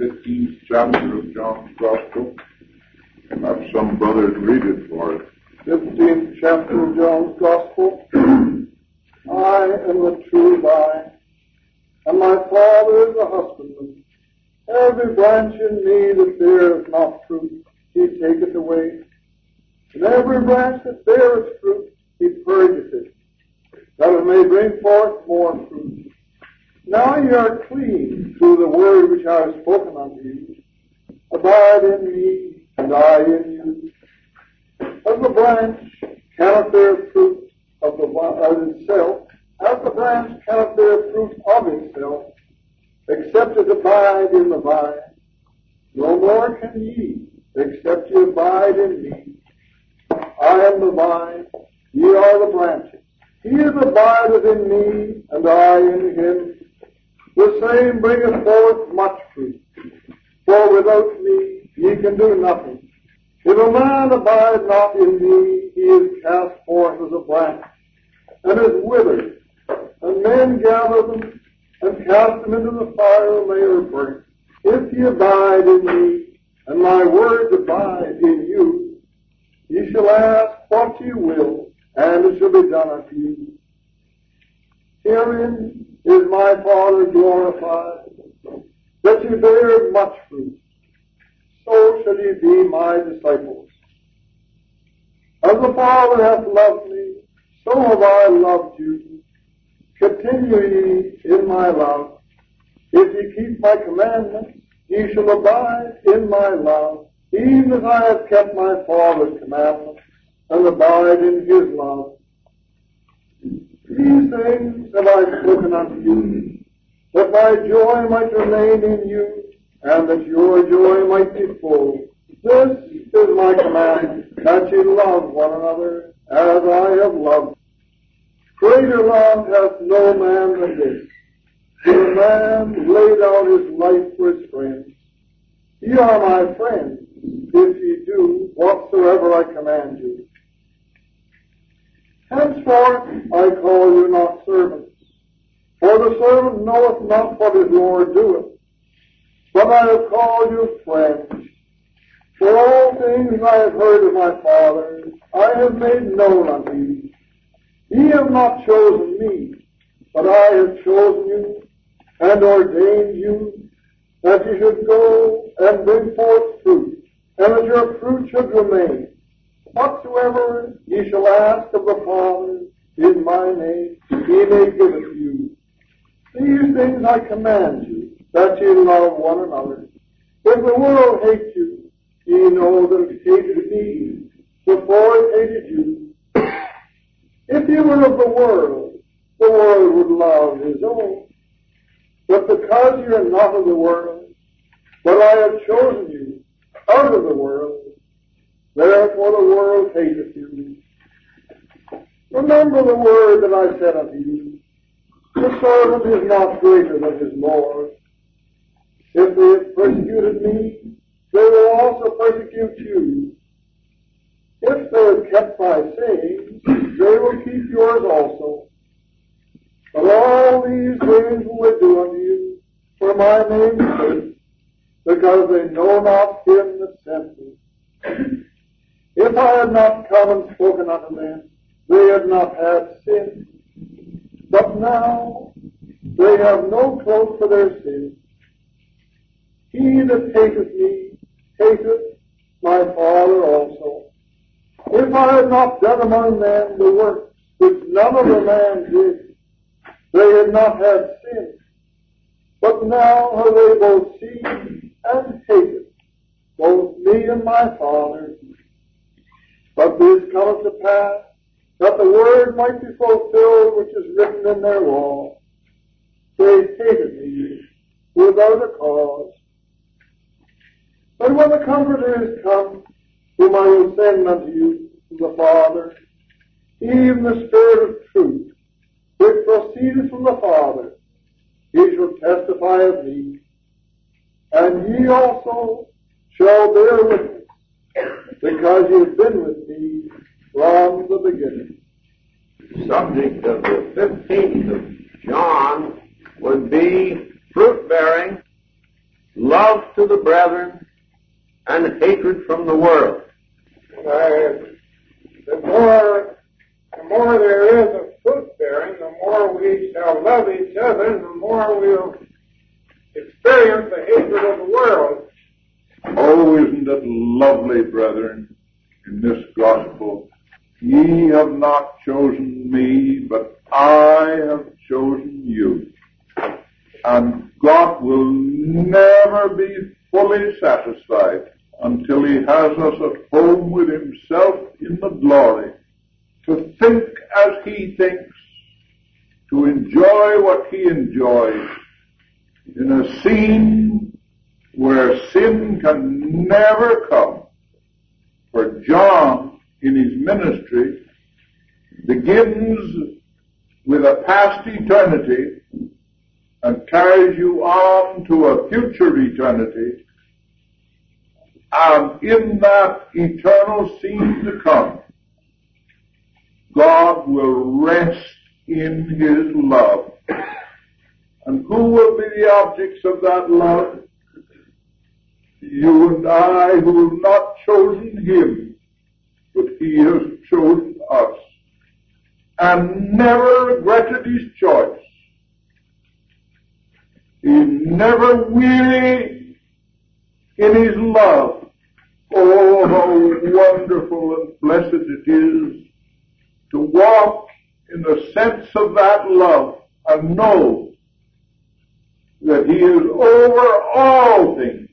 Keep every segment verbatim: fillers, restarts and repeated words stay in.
fifteenth chapter of John's Gospel. Have some brothers read it for us. fifteenth chapter of John's Gospel. I am the true vine, and my Father is the husbandman. Every branch in me that beareth not fruit, he taketh away. And every branch that beareth fruit, he purgeth it, that it may bring forth more fruit. Now ye are clean through the word which I have spoken unto you. Abide in me, and I in you. As the branch cannot bear fruit of, the, of itself, as the branch cannot bear fruit of itself, except it abide in the vine, no more can ye, except ye abide in me. I am the vine, ye are the branches. He that abideth in me, and I in him, the same bringeth forth much fruit. For without me ye can do nothing. If a man abide not in me, he is cast forth as a branch, and is withered, and men gather them, and cast them into the fire, and they are burnt. If ye abide in me, and my words abide in you, ye shall ask what ye will, and it shall be done unto you. Herein is my Father glorified, that ye bear much fruit. So shall ye be my disciples. As the Father hath loved me, so have I loved you. Continue ye in my love. If ye keep my commandments, ye shall abide in my love, even as I have kept my Father's commandments, and abide in his love. These things have I spoken unto you, that my joy might remain in you, and that your joy might be full. This is my command, that ye love one another, as I have loved. Greater love hath no man than this, that a man lay down his life for his friends. Ye are my friends, if ye do whatsoever I command you. Henceforth I call you not servants, for the servant knoweth not what his Lord doeth, but I have called you friends. For all things I have heard of my Father, I have made known unto you. Ye have not chosen me, but I have chosen you, and ordained you, that ye should go and bring forth fruit, and that your fruit should remain. Whatsoever ye shall ask of the Father in my name, he may give it to you. These things I command you, that ye love one another. If the world hates you, ye know that it hated me before it hated you. If you were of the world, the world would love his own. But because you are not of the world, but I have chosen you out of the world, therefore the world hateth you. Remember the word that I said unto you. The servant is not greater than his Lord. If they have persecuted me, they will also persecute you. If they have kept my sayings, they will keep yours also. But all these things will they do unto you for my name's sake, because they know not him that sent me. If I had not come and spoken unto them, they had not had sin. But now they have no cloak for their sin. He that hateth me hateth my Father also. If I had not done among them the works which none other man did, they had not had sin. But now have they both seen and hated, both me and my Father. But this cometh to pass, that the word might be fulfilled which is written in their law. They hated me without a cause. But when the Comforter is come, whom I will send unto you from the Father, even the Spirit of truth, which proceedeth from the Father, he shall testify of me. And ye also shall bear witness, because ye have been with me from the beginning. The subject of the fifteenth of John would be fruit-bearing love to the brethren, and hatred from the world. Uh, the more, the more there is of fruit bearing, the more we shall love each other, and the more we'll experience the hatred of the world. Oh, isn't it lovely, brethren, in this gospel? Ye have not chosen me, but I have chosen you. And God will never be fully satisfied until he has us at home with himself in the glory, to think as he thinks, to enjoy what he enjoys, in a scene where sin can never come. For John, in his ministry, begins with a past eternity and carries you on to a future eternity. And in that eternal scene to come, God will rest in his love. And who will be the objects of that love? You and I, who have not chosen him, but he has chosen us, and never regretted his choice. He never weary in his love. Oh, how wonderful and blessed it is to walk in the sense of that love and know that he is over all things.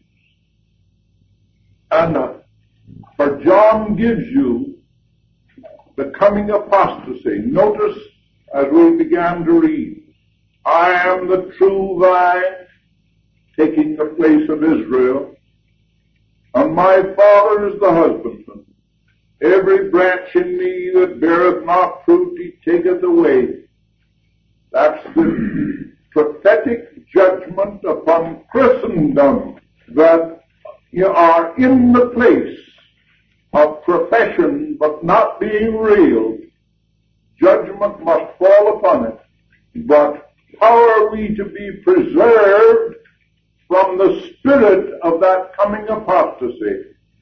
And uh, for John gives you the coming apostasy. Notice as we began to read, I am the true vine, taking the place of Israel, and my Father is the husbandman. Every branch in me that beareth not fruit, he taketh away. That's the prophetic judgment upon Christendom, that you are in the place of profession but not being real. Judgment must fall upon it. But how are we to be preserved from the spirit of that coming apostasy?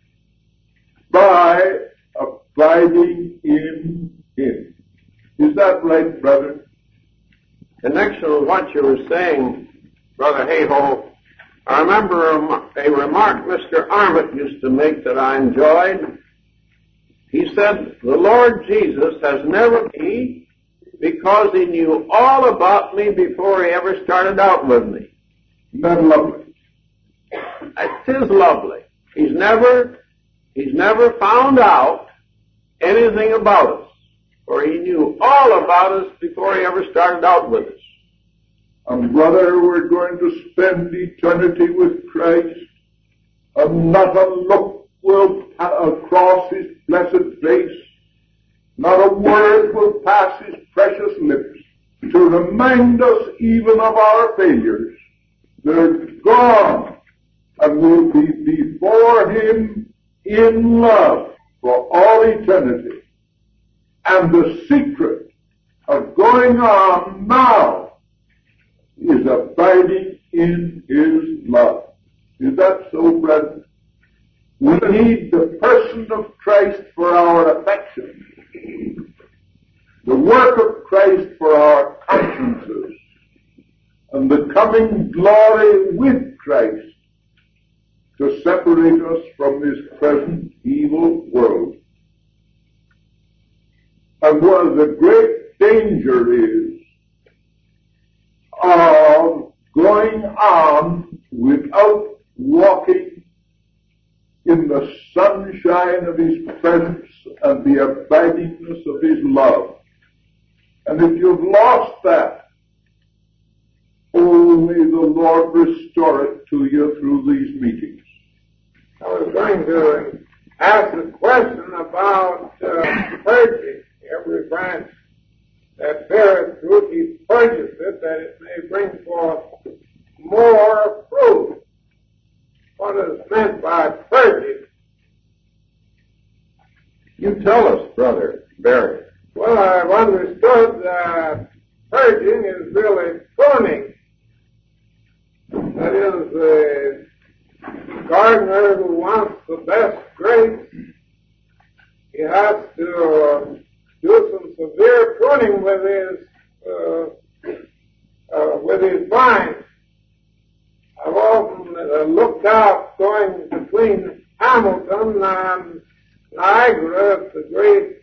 By abiding in him. Is that right, brother? Connection with what you were saying, Brother Hayhoe, I remember a remark Mister Armitt used to make that I enjoyed. He said, the Lord Jesus has never me because he knew all about me before he ever started out with me. Isn't that lovely? It is lovely. He's never, he's never found out anything about us, for he knew all about us before he ever started out with us. And brother, we're going to spend eternity with Christ, and not a look will cross his blessed face, not a word will pass his precious lips to remind us even of our failures. They're gone, and we'll be before him in love for all eternity. And the secret of going on now is abiding in his love. Is that so, brethren? We need the person of Christ for our affection, the work of Christ for our consciences, and the coming glory with Christ to separate us from this present evil world. And what the great danger is of going on without walking in the sunshine of his presence and the abidingness of his love. And if you've lost that, oh, may the Lord restore it to you through these meetings. I was going to ask a question about uh, purging. Every branch that beareth fruit, he purges it, that it may bring forth more fruit. What is meant by purging? You tell us, Brother Barry. Well, I've understood that purging is really pruning. That is a gardener who wants the best grapes, he has to uh, do some severe pruning with his uh, uh, with his vines. I've often uh, looked out going between Hamilton and Niagara at the great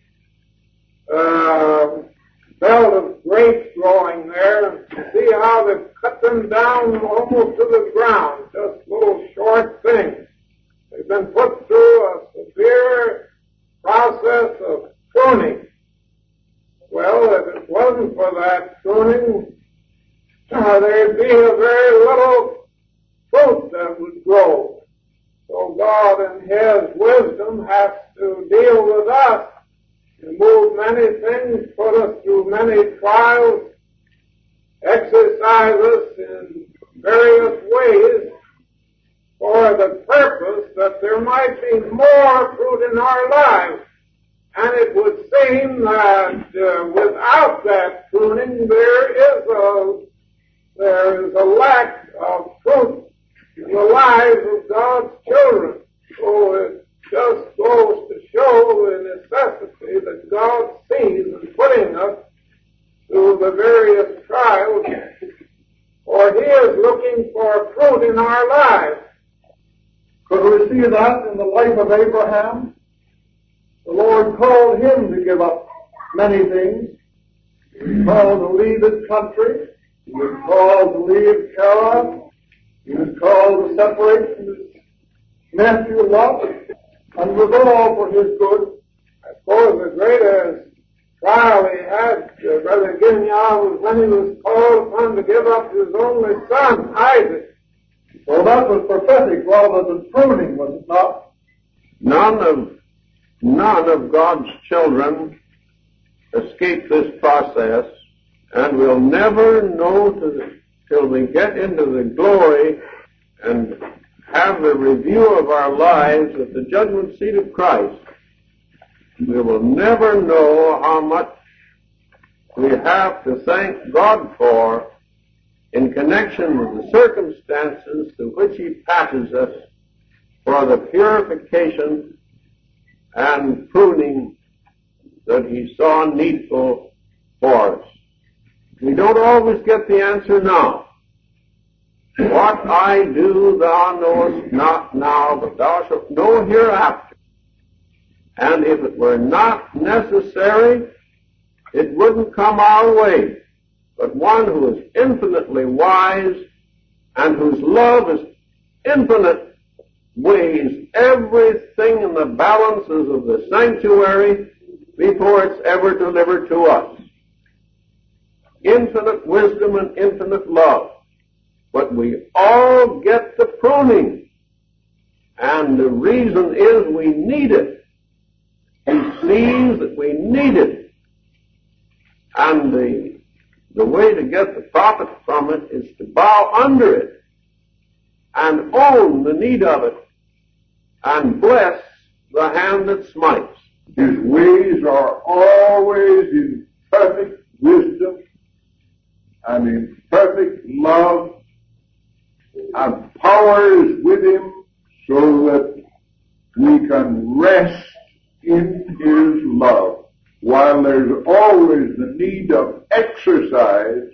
uh, belt of grapes growing there, and to see how they've cut them down almost to the ground, just little short things. They've been put through a severe process of pruning. Well, if it wasn't for that pruning, uh, there'd be a very little fruit that would grow. So God in His wisdom has to deal with us, remove many things, put us through many trials, exercise us in various ways for the purpose that there might be more fruit in our lives. And it would seem that uh, without that pruning, there is a there is a lack of fruit in the lives of God's children. So it just goes to show the necessity that God sees in putting us through the various trials, for He is looking for fruit in our lives. Could we see that in the life of Abraham? The Lord called him to give up many things. He was called to leave his country. He was called to leave Haran. He was called to separate from his nephew Lot, and it was all for his good. I suppose the greatest trial he had, uh, Brother Gideon, was when he was called upon to give up his only son, Isaac. So that was prophetic rather than pruning, was it not? None of None of God's children escape this process, and we'll never know to the, till we get into the glory and have the review of our lives at the judgment seat of Christ. We will never know how much we have to thank God for in connection with the circumstances through which He passes us for the purification and pruning that He saw needful for us. We don't always get the answer now. What I do thou knowest not now, but thou shalt know hereafter. And if it were not necessary, it wouldn't come our way. But one who is infinitely wise and whose love is infinite weighs everything in the balances of the sanctuary before it's ever delivered to us. Infinite wisdom and infinite love. But we all get the pruning. And the reason is we need it. He sees that we need it. And the, the way to get the profit from it is to bow under it and own the need of it and bless the hand that smites. His ways are always in perfect wisdom and in perfect love, and power is with Him so that we can rest in His love. While there's always the need of exercise,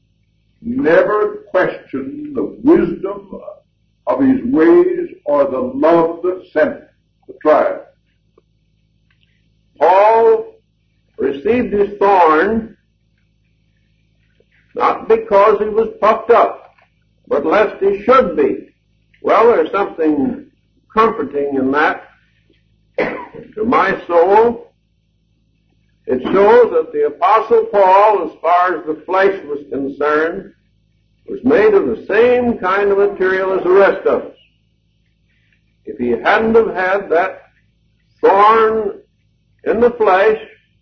never question the wisdom of His ways or the love that sent the trial. Paul received his thorn not because he was puffed up, but lest he should be. Well, there's something comforting in that to my soul. It shows that the Apostle Paul, as far as the flesh was concerned, was made of the same kind of material as the rest of us. If he hadn't have had that thorn in the flesh,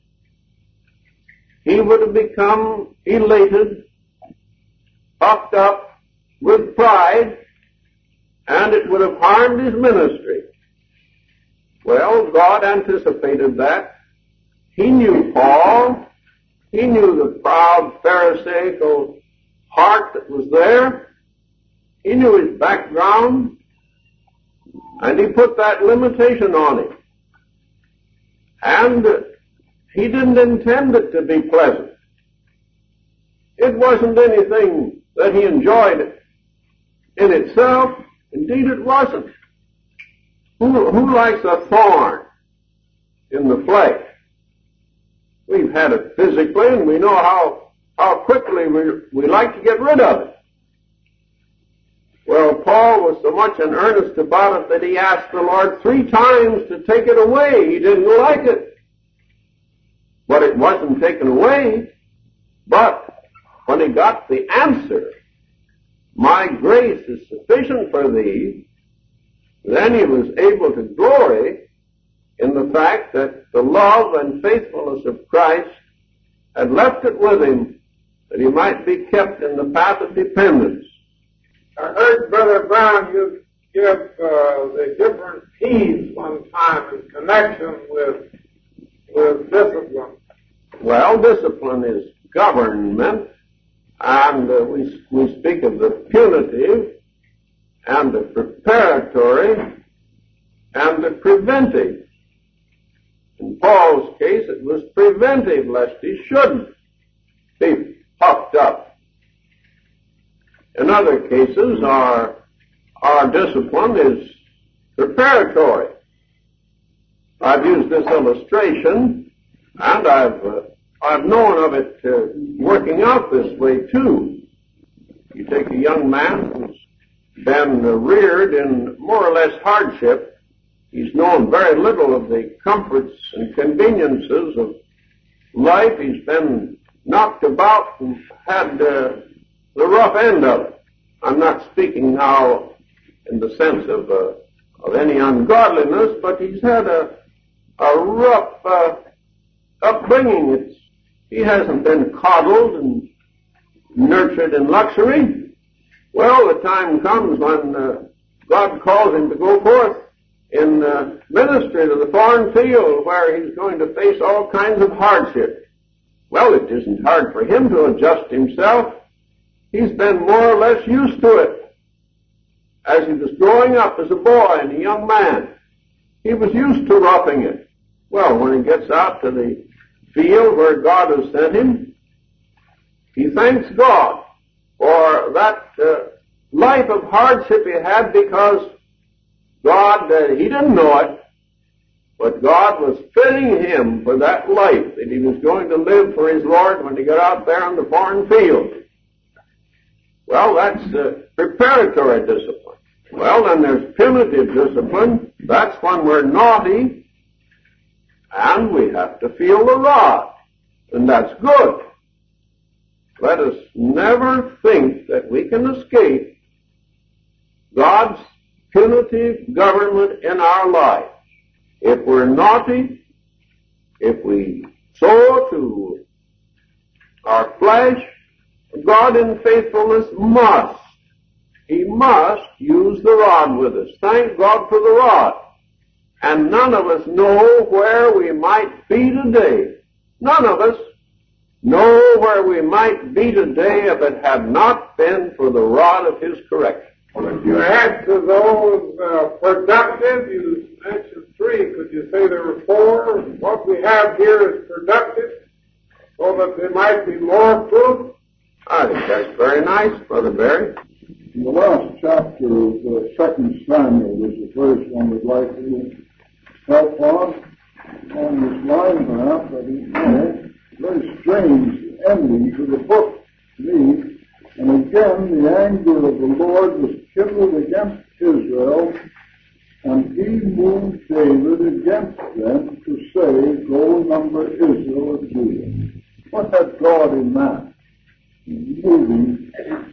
he would have become elated, puffed up with pride, and it would have harmed his ministry. Well, God anticipated that. He knew Paul. He knew the proud Pharisaical heart that was there. He knew his background, and he put that limitation on him. And he didn't intend it to be pleasant. It wasn't anything that he enjoyed in itself. Indeed, it wasn't. Who, who likes a thorn in the flesh? We've had it physically, and we know how, how quickly we, we like to get rid of it. Well, Paul was so much in earnest about it that he asked the Lord three times to take it away. He didn't like it. But it wasn't taken away. But when he got the answer, my grace is sufficient for thee, then he was able to glory in the fact that the love and faithfulness of Christ had left it with him that he might be kept in the path of dependence. I heard Brother Brown you give uh, the different P's one time in connection with with discipline. Well, discipline is government, and uh, we we speak of the punitive and the preparatory and the preventive. In Paul's case, it was preventive, lest he shouldn't be puffed up. In other cases, our, our discipline is preparatory. I've used this illustration, and I've, uh, I've known of it uh, working out this way, too. You take a young man who's been uh, reared in more or less hardship. He's known very little of the comforts and conveniences of life. He's been knocked about and had uh, the rough end of it. I'm not speaking now in the sense of uh, of any ungodliness, but he's had a a rough uh, upbringing. It's, he hasn't been coddled and nurtured in luxury. Well, the time comes when uh, God calls him to go forth in uh, ministry to the foreign field, where he's going to face all kinds of hardship. Well, it isn't hard for him to adjust himself. He's been more or less used to it. As he was growing up as a boy and a young man, he was used to roughing it. Well, when he gets out to the field where God has sent him, he thanks God for that uh, life of hardship he had, because God, uh, he didn't know it, but God was fitting him for that life that he was going to live for his Lord when he got out there in the foreign field. Well, that's uh, preparatory discipline. Well, then there's punitive discipline. That's when we're naughty and we have to feel the rod. And that's good. Let us never think that we can escape God's punitive government in our lives. If we're naughty, if we sow to our flesh, God in faithfulness must, he must use the rod with us. Thank God for the rod. And none of us know where we might be today. None of us know where we might be today if it had not been for the rod of his correction. Well, if you add to those uh, productive, you mentioned three. Could you say there were four? What we have here is productive, so that there might be more fruit. I think that's very nice, Brother Barry. In the last chapter of uh, Second Samuel is the verse one would like to help on. On this line, perhaps, I don't know. Very strange ending to the book to me. And again, the anger of the Lord was kindled against Israel, and he moved David against them to say, go number Israel and Judah. What had God in that? Moving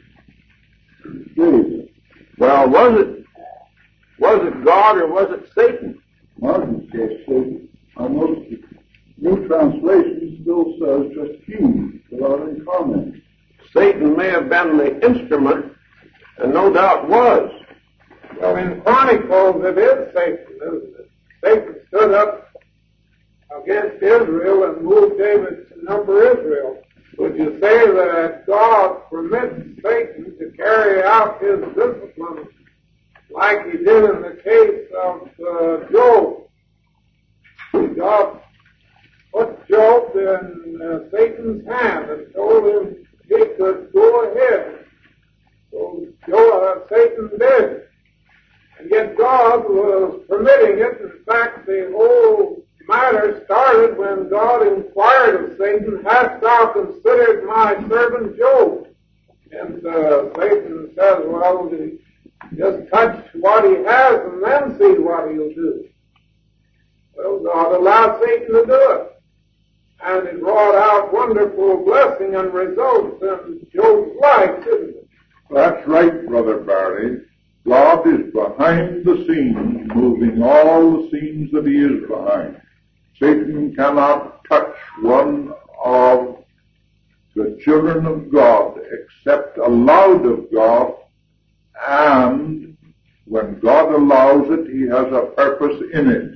David. Well, was it was it God or was it Satan? Martin says Satan. I noticed the New Translation still says just he, without any comment. Satan may have been the instrument, and no doubt was. Well, in Chronicles, it is Satan, isn't it? Satan stood up against Israel and moved David to number Israel. would you say that God permits Satan to carry out his discipline like he did in the case of uh, Job? God put Job in uh, Satan's hand and told him he could go ahead. So Job, uh, Satan did. And yet God was permitting it. In fact, the whole matter started when God inquired of Satan, "Hast thou considered my servant Job?" And uh, Satan says, "Well, just touch what he has and then see what he'll do." Well, God allowed Satan to do it. And it brought out wonderful blessing and results in Job's life, didn't it? That's right, Brother Barry. God is behind the scenes, moving all the scenes that he is behind. Satan cannot touch one of the children of God except allowed of God, and when God allows it, he has a purpose in it,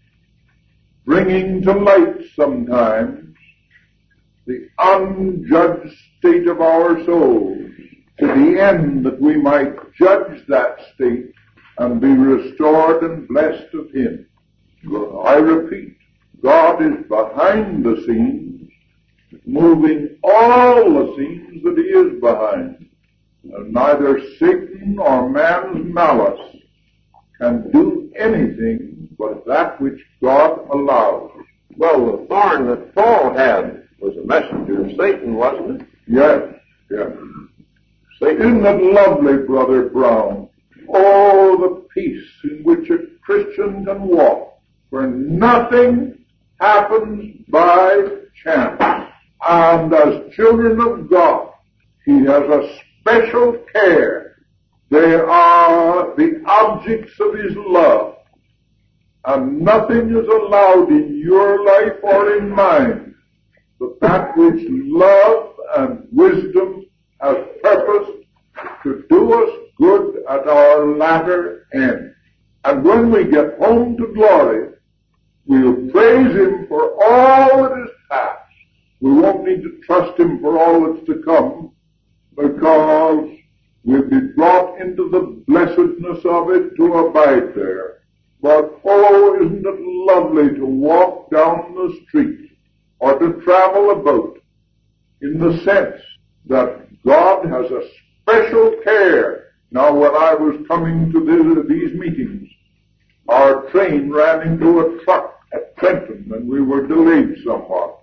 bringing to light sometimes the unjudged state of our souls, to the end that we might judge that state and be restored and blessed of him. I repeat, God is behind the scenes, moving all the scenes that he is behind. And neither Satan nor man's malice can do anything but that which God allows. Well, the thorn that Paul had was a messenger of Satan, wasn't it? Yes, yes. Isn't it lovely, Brother Brown? Oh, the peace in which a Christian can walk, where nothing happens by chance. And as children of God, he has a special care. They are the objects of his love. And nothing is allowed in your life or in mine but that which love and wisdom has purposed to do us good at our latter end. And when we get home to glory, we'll praise him for all that is past. We won't need to trust him for all that's to come, because we'll be brought into the blessedness of it to abide there. But oh, isn't it lovely to walk down the street or to travel about in the sense that God has a special care. Now, when I was coming to this, these meetings, our train ran into a truck at Trenton and we were delayed somewhat.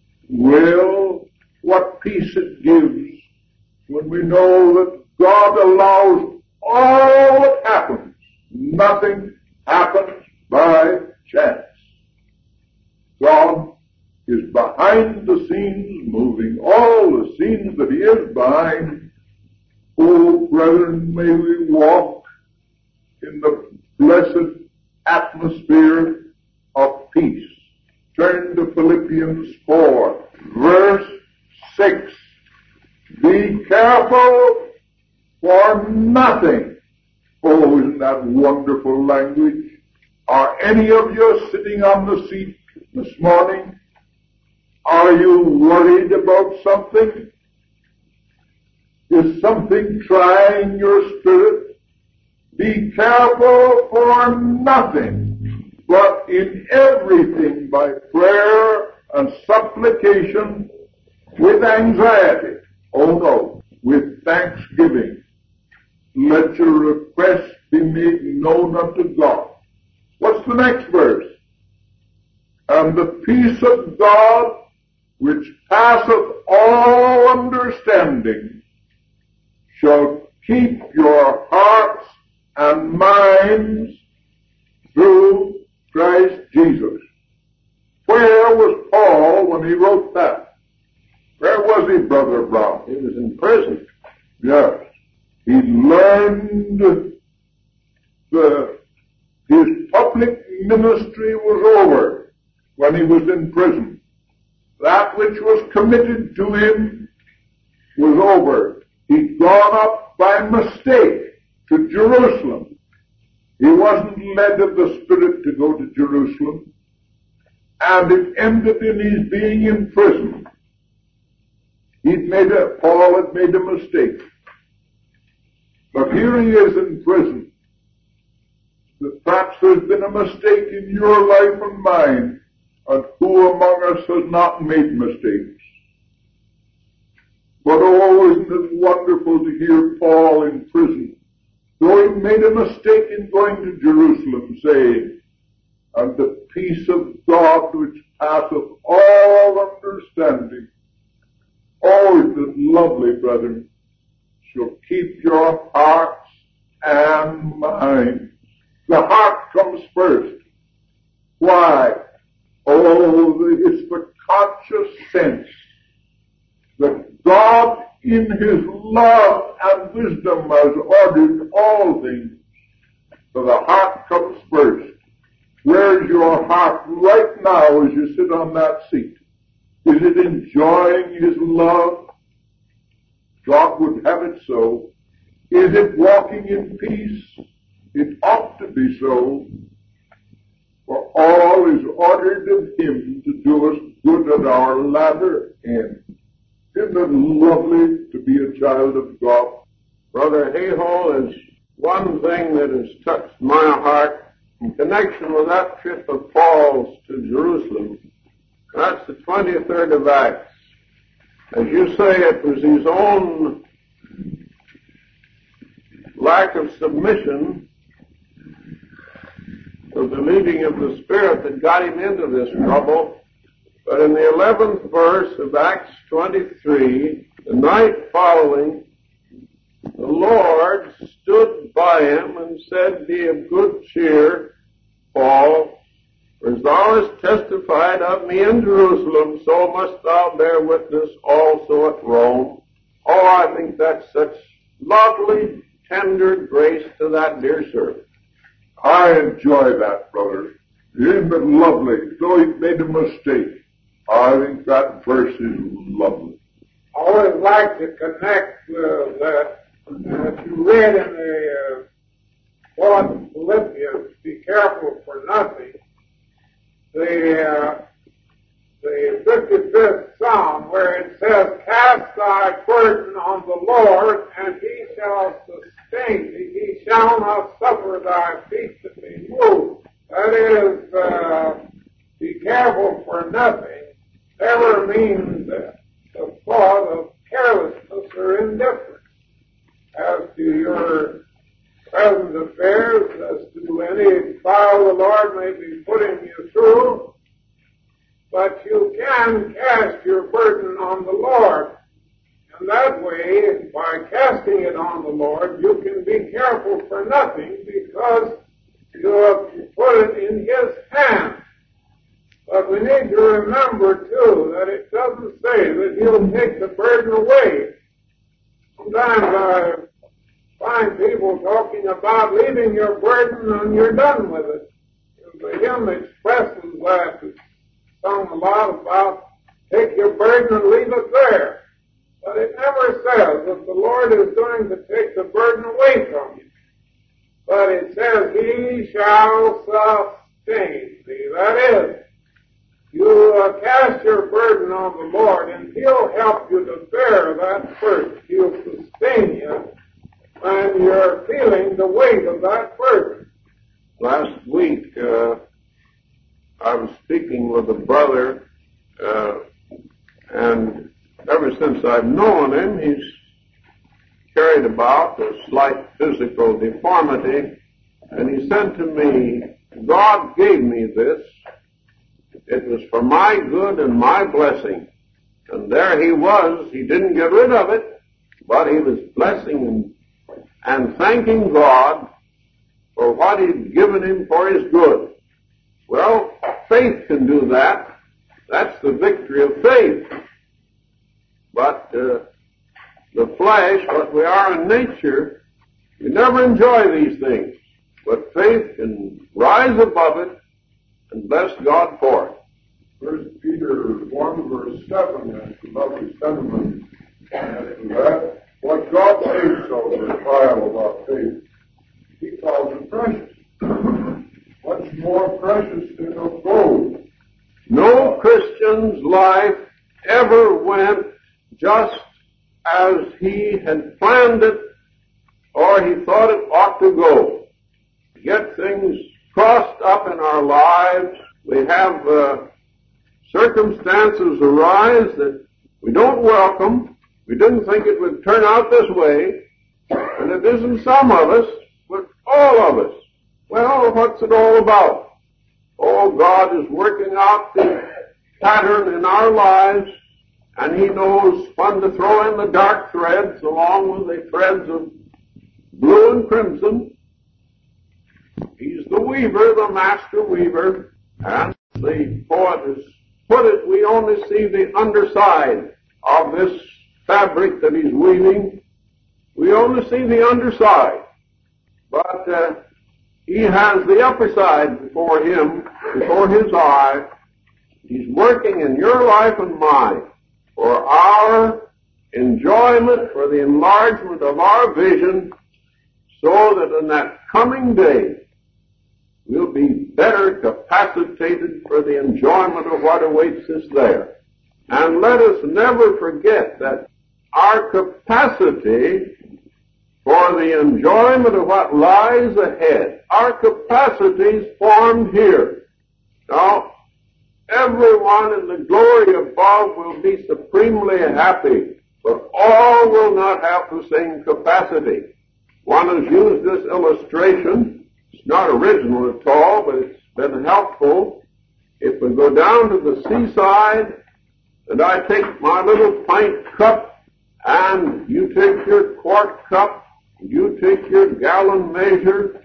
Well, what peace it gives when we know that God allows all that happens. Nothing happens by chance. God is behind the scenes, moving all the scenes that he is behind. Oh, brethren, may we walk in the blessed atmosphere of peace. Turn to Philippians four, verse six. Be careful for nothing. Oh, isn't that wonderful language? Are any of you sitting on the seat this morning? Are you worried about something? Is something trying your spirit? Be careful for nothing, but in everything by prayer and supplication with anxiety. Oh no, with thanksgiving. Let your requests be made known unto God. What's the next verse? And the peace of God, which passeth all understanding, shall keep your hearts and minds through Christ Jesus. Where was Paul when he wrote that? Where was he, Brother Brown? He was in prison. Yes. He learned the, his public ministry was over when he was in prison. That which was committed to him was over. He'd gone up by mistake to Jerusalem. He wasn't led of the Spirit to go to Jerusalem. And it ended in his being in prison. He'd made a, Paul had made a mistake. But here he is in prison. Perhaps there's been a mistake in your life and mine, and who among us has not made mistakes? But oh, isn't it wonderful to hear Paul in prison, though he made a mistake in going to Jerusalem, saying, and the peace of God which passeth all understanding, oh, isn't it lovely, brethren, shall keep your hearts and minds. The heart comes first. Why? Oh, it's the conscious sense that God in His love and wisdom has ordered all things. So the heart comes first. Where's your heart right now as you sit on that seat? Is it enjoying His love? God would have it so. Is it walking in peace? It ought to be so. For all is ordered of Him to do us good at our latter end. Isn't it lovely to be a child of God? Brother Hayhole, is one thing that has touched my heart in connection with that trip of Paul's to Jerusalem. That's the twenty-third of Acts. As you say, it was his own lack of submission to the leading of the Spirit that got him into this trouble. But in the eleventh verse of Acts twenty-three, the night following, the Lord stood by him and said, Be of good cheer, Paul, for as thou hast testified of me in Jerusalem, so must thou bear witness also at Rome. Oh, I think that's such lovely, tender grace to that dear servant. I enjoy that, brother. Isn't it lovely? Though he made a mistake, I think that verse is lovely. I always like to connect uh, that that you read in the uh, fourth of Philippians, be careful for nothing. The uh, the fifty-fifth Psalm, where it says, Cast thy burden on the Lord, and He shall sustain thee. He shall not suffer thy feet to be moved. That is, uh, be careful for nothing, never means the, the thought of carelessness or indifference as to your present affairs, as to any trial the Lord may be putting you through. But you can cast your burden on the Lord. And that way, by casting it on the Lord, you can be careful for nothing because you have put it in His hands. But we need to remember, too, that it doesn't say that He'll take the burden away. Sometimes I find people talking about leaving your burden and you're done with it. The hymn expresses that. It's sung a lot about take your burden and leave it there. But it never says that the Lord is going to take the burden away from you. But it says, He shall sustain thee. That is, you uh, cast your burden on the Lord, and He'll help you to bear that burden. He'll sustain you when you're feeling the weight of that burden. Last week, uh, I was speaking with a brother, uh, and ever since I've known him, he's carried about a slight physical deformity, and he said to me, God gave me this. It was for my good and my blessing. And there he was. He didn't get rid of it, but he was blessing and, and thanking God for what He'd given him for his good. Well, faith can do that. That's the victory of faith. But uh, the flesh, what we are in nature, we never enjoy these things. But faith can rise above it and bless God for it. First Peter one verse seven, that's a lovely sentiment. And that, what God saves of the trial of our faith, He calls it precious. Much more precious than of gold. No Christian's life ever went just as he had planned it or he thought it ought to go. To get things crossed up in our lives, we have uh, circumstances arise that we don't welcome. We didn't think it would turn out this way, and it isn't some of us, but all of us. Well, what's it all about? Oh, God is working out the pattern in our lives, and He knows when to throw in the dark threads along with the threads of blue and crimson. He's the weaver, the master weaver, and the poet has put it, we only see the underside of this fabric that he's weaving. We only see the underside. But uh, he has the upper side before him, before his eye. He's working in your life and mine for our enjoyment, for the enlargement of our vision, so that in that coming day, we'll be better capacitated for the enjoyment of what awaits us there. And let us never forget that our capacity for the enjoyment of what lies ahead, our capacity is formed here. Now, everyone in the glory above will be supremely happy, but all will not have the same capacity. One has used this illustration. It's not original at all, but it's been helpful. If we go down to the seaside, and I take my little pint cup, and you take your quart cup, you take your gallon measure,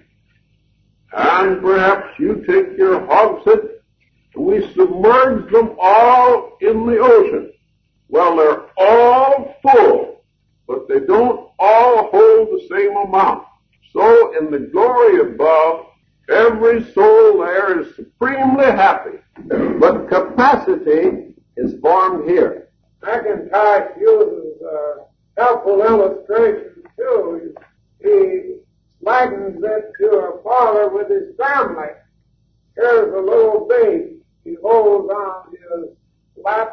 and perhaps you take your hogshead, and we submerge them all in the ocean. Well, they're all full, but they don't all hold the same amount. So in the glory above, every soul there is supremely happy, but capacity is formed here. McIntosh uses a helpful illustration too. He, he likens it to a father with his family. Here's a little baby. He holds on his lap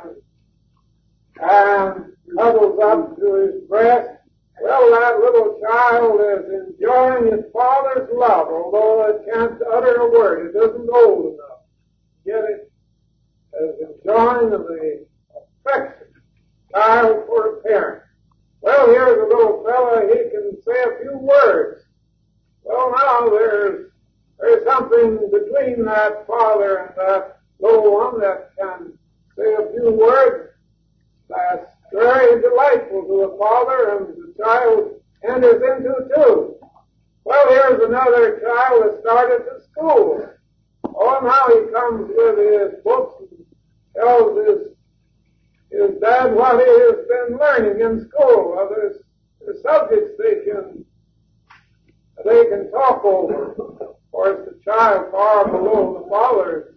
and cuddles up to his breast. Well, that little child is enjoying his father's love, although it can't utter a word. It isn't old enough. Yet it is enjoying the affection child for a parent. Well, here's a little fellow, he can say a few words. Well, now there's there's something between that father and that little one that can say a few words that's very delightful to the father, and the child enters into too. Well, here's another child that started to school. Oh, now he comes with his books and tells his his dad what he has been learning in school. Well, there's, there's subjects they can they can talk over. Of course, the child far below the father's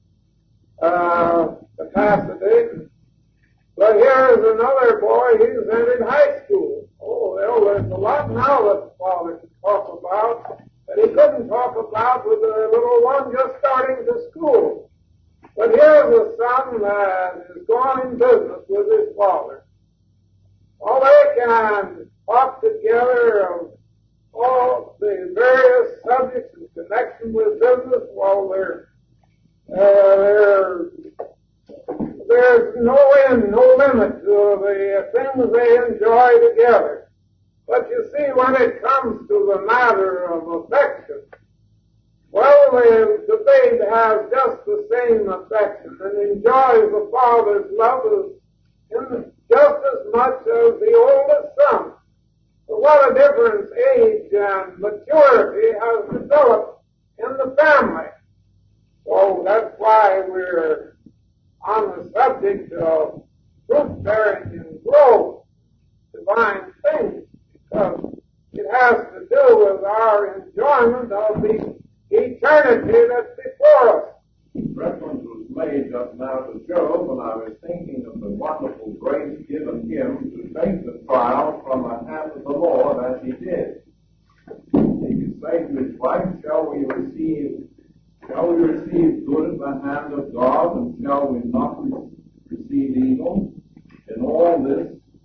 uh, capacity. But here is another boy, he's entered high school. Oh, well, there's a lot now that the father can talk about that he couldn't talk about with the little one just starting to school. But here's a son that is going in business with his father. All they can talk together of all the various subjects in connection with business while they're, uh, they're there's no end, no limit to the things they enjoy together. But you see, when it comes to the matter of affection, well, the, the babe has just the same affection and enjoys the father's love in just as much as the oldest son. But what a difference age and maturity has developed in the family. So that's why we're on the subject of fruit bearing and growth, divine things, because it has to do with our enjoyment of the eternity that's before us. Reference was made just now to Job, and I was thinking of the wonderful grace given him to face the trial from the hand of the Lord as he did. He could say to his wife, shall we receive Shall we receive good at the hand of God, and shall we not re- receive evil? In all this,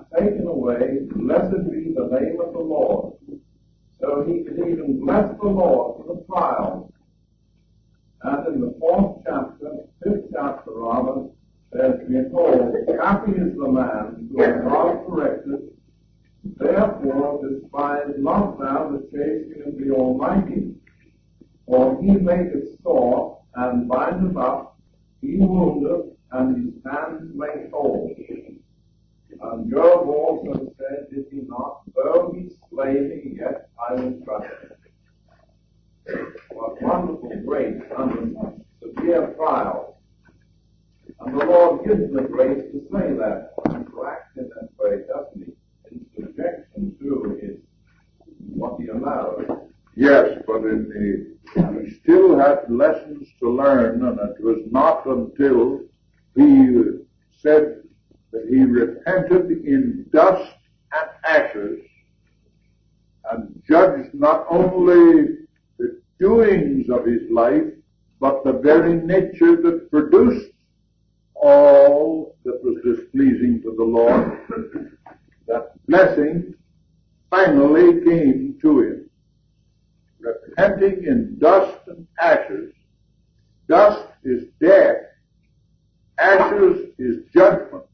hath taken away, blessed be the name of the Lord. So he could even bless the Lord for the trial. And in the fourth chapter, fifth chapter rather, says, behold, happy is the man who is not corrected. Therefore despise not thou the chastening of the Almighty, for he maketh sore, and bindeth up, he woundeth, and his hands make whole. And Job also said, did he not, though he slay me, yet I will trust him. What wonderful grace under such severe trials. And the Lord gives the grace to say that, and to act in that way, doesn't he? In subjection to his, what he allows. Yes, but in the, he still had lessons to learn, and it was not until he said that he repented in dust and ashes and judged not only the doings of his life, but the very nature that produced all that was displeasing to the Lord, that blessing finally came to him. Repenting in dust and ashes. Dust is death. Ashes is judgment.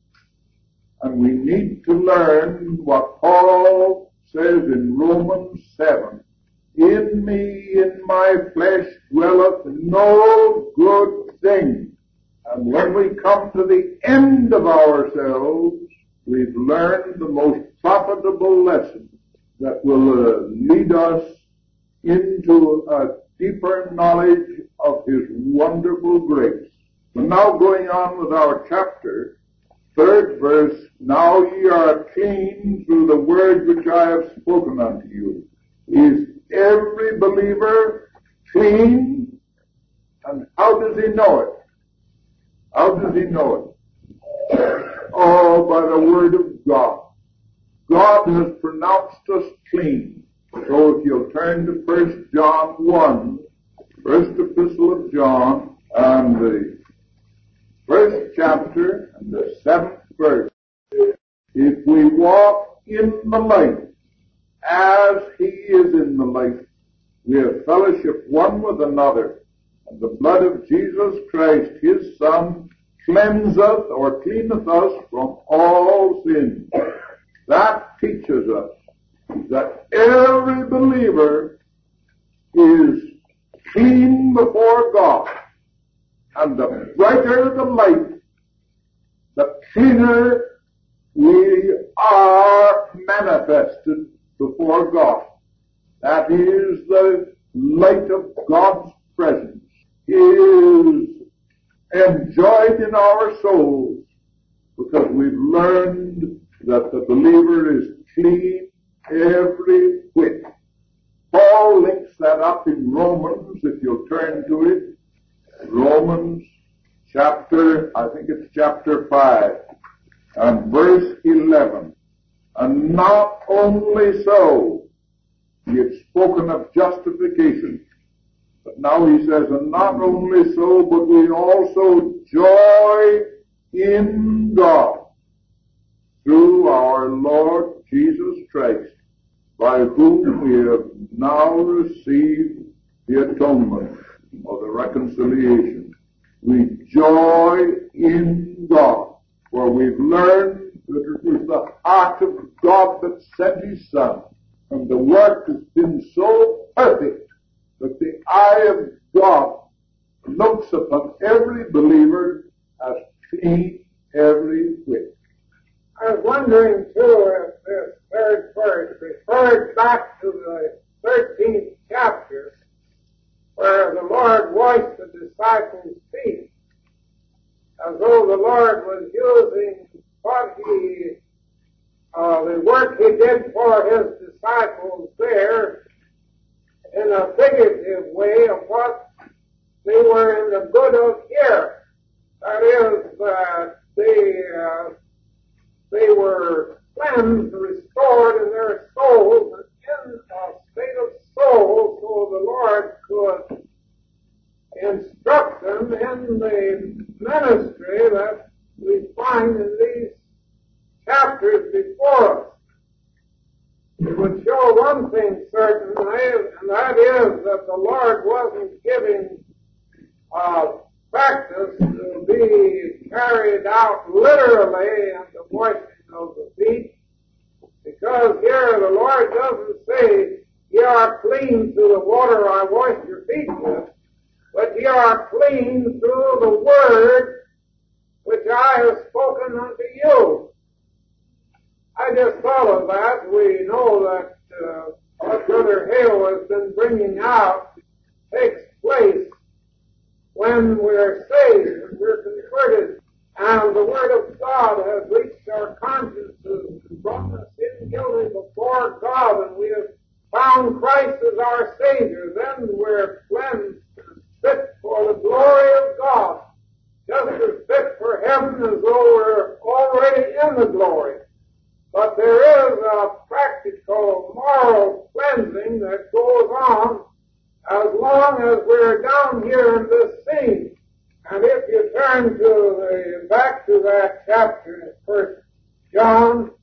And we need to learn what Paul says in Romans seven. In me, in my flesh, dwelleth no good thing. And when we come to the end of ourselves, we've learned the most profitable lesson that will uh, lead us into a deeper knowledge of his wonderful grace. But now going on with our chapter, third verse, now ye are clean through the word which I have spoken unto you. Is every believer clean? And how does he know it? How does he know it? Oh, by the word of God. God has pronounced us clean. So if you'll turn to First John one, first epistle of John, and the first chapter and the seventh verse. If we walk in the light as he is in the light, we have fellowship one with another. And the blood of Jesus Christ, his Son, cleanseth or cleaneth us from all sin. That teaches us that every believer is clean before God. And the brighter the light, the cleaner we are manifested before God. That is the light of God's presence is enjoyed in our souls because we've learned that the believer is clean every whit. Paul links that up in Romans, if you'll turn to it. Romans chapter, I think it's chapter five, and verse eleven. And not only so, he had spoken of justification, but now he says, and not only so, but we also joy in God through our Lord Jesus Christ, by whom we have now received the atonement or the reconciliation. We joy in God, for we've learned that it was the heart of God that sent his Son, and the work has been so perfect that the eye of God looks upon every believer as clean every whit. I was wondering, too, if this third verse refers back to the thirteenth chapter, where the Lord washed the disciples' feet, as though the Lord was using what he, uh, the work he did for his disciples there in a figurative way of what they were in the good of here. That is, uh, they, uh, they were cleansed, restored in their souls, and in a state of soul, so the Lord could instruct them in the ministry that we find in these chapters before us, it would show one thing certain, and that is that the Lord wasn't giving uh, practice to be carried out literally in the washing of the feet, because here the Lord doesn't say, "Ye are clean through the water I wash your feet with," but "Ye are clean through the word which I have spoken unto you." I just thought of that. We know that uh, what Brother Hale has been bringing out takes place when we're saved, when we're converted, and the Word of God has reached our consciences and brought us in guilty before God, and we have found Christ as our Savior. Then we're cleansed and fit for the glory of God, just as fit for heaven as though we're already in the glory. But there is a practical moral cleansing that goes on as long as we're down here in this scene. And if you turn to the, back to that chapter in First John,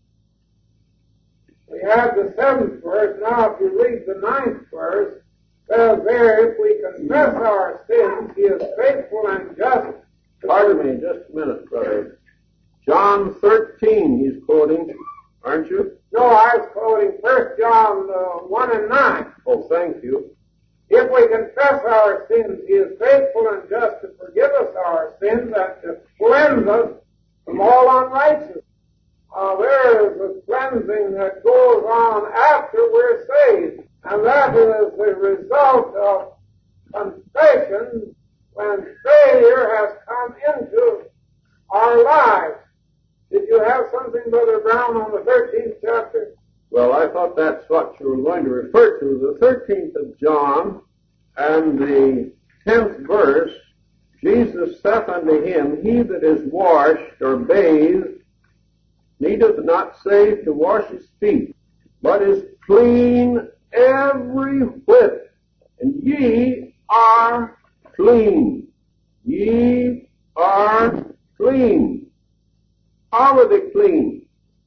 we have the seventh verse. Now if you read the ninth verse, it says there, "If we confess our sins, He is faithful and just." Pardon me, just a minute, brother. John thirteen, he's quoting, aren't you? No, I was quoting First John uh, one and nine. Oh, thank you. "If we confess our sins, He is faithful and just to forgive us our sins and to cleanse us from all unrighteousness." Uh, there is a cleansing that goes on after we're saved, and that is the result of confession when failure has come into our lives. Did you have something, Brother Brown, on the thirteenth chapter? Well, I thought that's what you were going to refer to. The thirteenth of John and the tenth verse, "Jesus saith unto him, He that is washed or bathed needeth not save to wash his feet, but is clean every whit. And ye are clean. Ye are clean." How are they clean?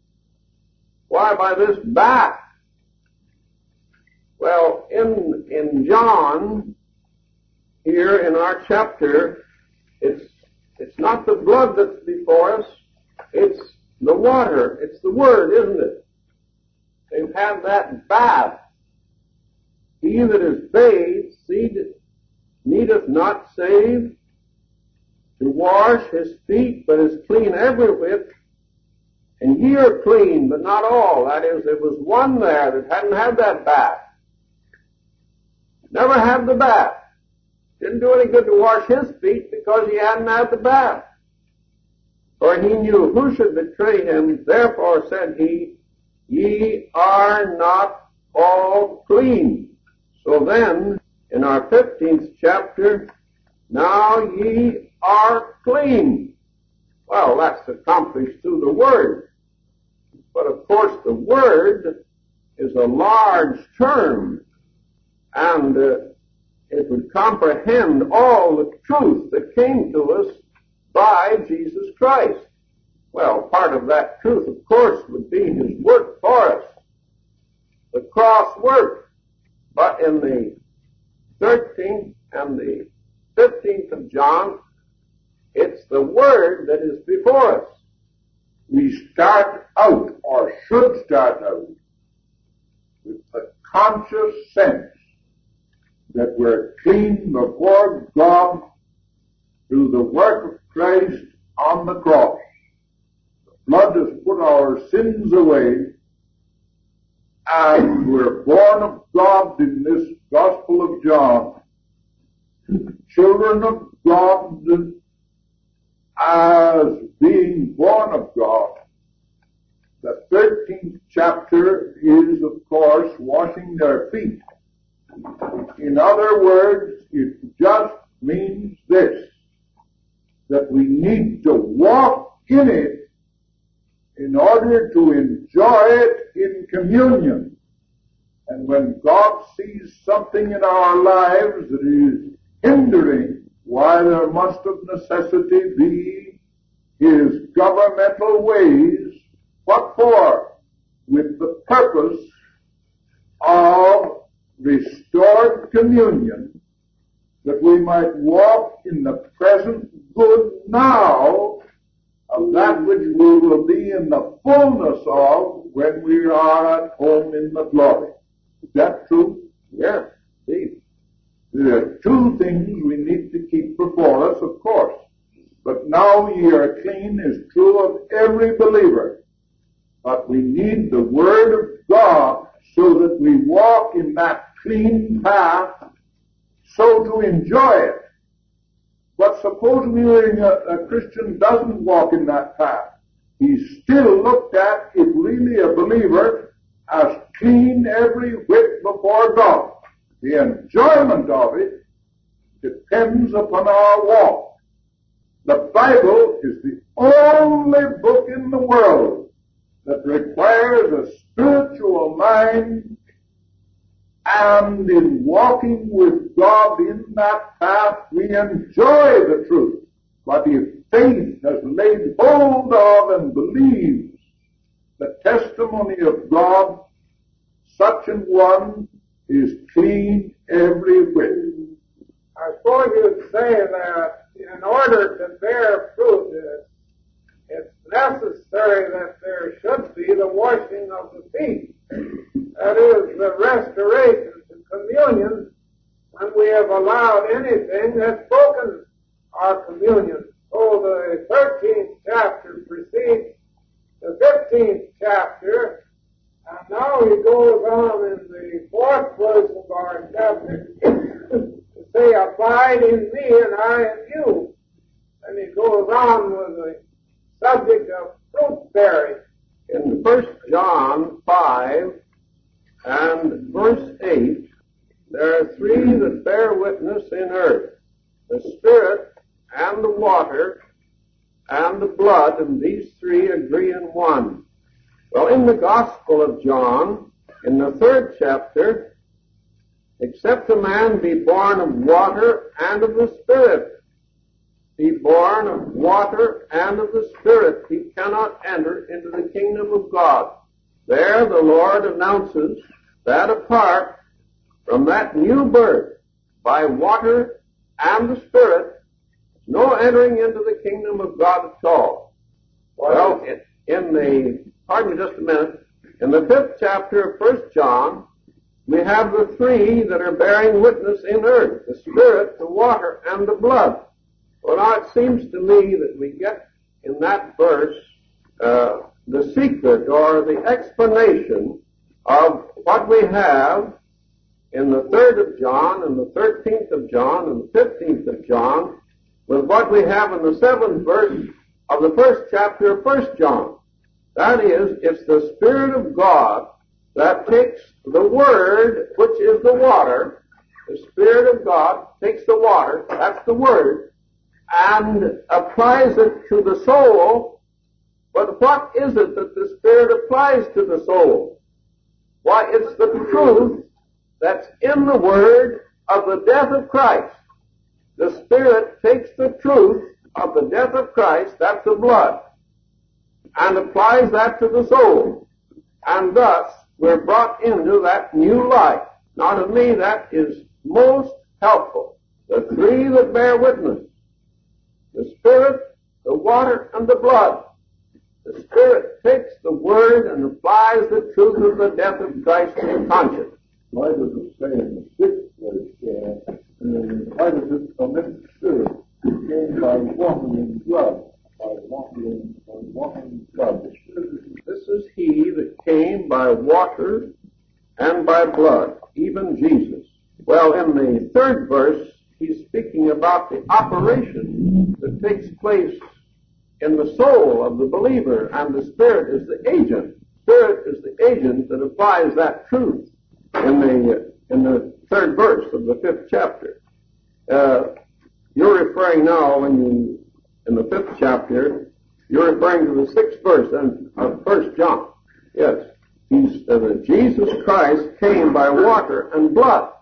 Why, by this bath. Well, in, in John, here in our chapter, it's, it's not the blood that's before us, it's the water, it's the Word, isn't it? They've had that bath. "He that is bathed needeth not save to wash his feet, but is clean every whit. And ye are clean, but not all." That is, there was one there that hadn't had that bath. Never had the bath. Didn't do any good to wash his feet because he hadn't had the bath. For he knew who should betray him. Therefore said he, "Ye are not all clean." So then, in our fifteenth chapter, "Now ye are clean." Well, that's accomplished through the Word. But of course the Word is a large term, and uh, it would comprehend all the truth that came to us by Jesus Christ. Well, part of that truth, of course, would be His work for us, the cross work. But in the thirteenth and the fifteenth of John, it's the Word that is before us. We start out, or should start out, with a conscious sense that we're clean before God through the work of Christ on the cross. The blood has put our sins away, and we're born of God in this Gospel of John. Children of God as being born of God. The thirteenth chapter is, of course, washing their feet. In other words, it just means this, that we need to walk in it in order to enjoy it in communion. And when God sees something in our lives that is hindering, why, there must of necessity be His governmental ways What for? With the purpose of restored communion, that we might walk in the present good now of that which we will be in the fullness of when we are at home in the glory. Is that true? Yes, indeed. There are two things we need to keep before us, of course. But now ye are clean is true of every believer. But we need the Word of God so that we walk in that clean path, so to enjoy it. But supposing a, a Christian doesn't walk in that path, he's still looked at, if really a believer, as clean every whit before God. The enjoyment of it depends upon our walk. The Bible is the only book in the world that requires a spiritual mind, and in walking with God in that path, we enjoy the truth. But if faith has laid hold of and believes the testimony of God, such an one is clean every whit. I suppose you'd say that in order to bear fruit, it's, it's necessary that there should be the washing of the feet. That is, the restoration to communion when we have allowed anything that's broken our communion. So the thirteenth chapter precedes the fifteenth chapter, and now he goes on in the fourth verse of our chapter to say, abide in me and I in you. And he goes on with the subject of fruit bearing. In First John five and verse eight, there are three that bear witness in earth, the Spirit and the water and the blood, and these three agree in one. Well, in the Gospel of John, in the third chapter, except a man be born of water and of the Spirit, be born of water and of the Spirit, he cannot enter into the kingdom of God. There the Lord announces that apart from that new birth by water and the Spirit, no entering into the kingdom of God at all. Well, in the, pardon me just a minute, in the fifth chapter of First John, we have the three that are bearing witness in earth, the Spirit, the water, and the blood. Well, now it seems to me that we get in that verse uh, the secret or the explanation of what we have in the third of John and the thirteenth of John and the fifteenth of John with what we have in the seventh verse of the first chapter of First John. That is, it's the Spirit of God that takes the Word, which is the water. The Spirit of God takes the water, that's the Word, and applies it to the soul. But what is it that the Spirit applies to the soul? Why, it's the truth that's in the Word of the death of Christ. The Spirit takes the truth of the death of Christ, that's the blood, and applies that to the soul. And thus, we're brought into that new life. Now, to me, that is most helpful. The three that bear witness, the Spirit, the water, and the blood. The Spirit takes the Word and applies the truth of the death of Christ to the conscience. Why does it say in the sixth verse, uh, uh, why does it omit the Spirit? It came by walking in blood, by walking, by walking in blood. The Spirit is, this is he that came by water and by blood, even Jesus. Well, in the third verse, he's speaking about the operation that takes place in the soul of the believer, and the Spirit is the agent. Spirit is the agent that applies that truth in the in the third verse of the fifth chapter. Uh, you're referring now, when you in the fifth chapter, you're referring to the sixth verse of First John. Yes, he's uh, that Jesus Christ came by water and blood.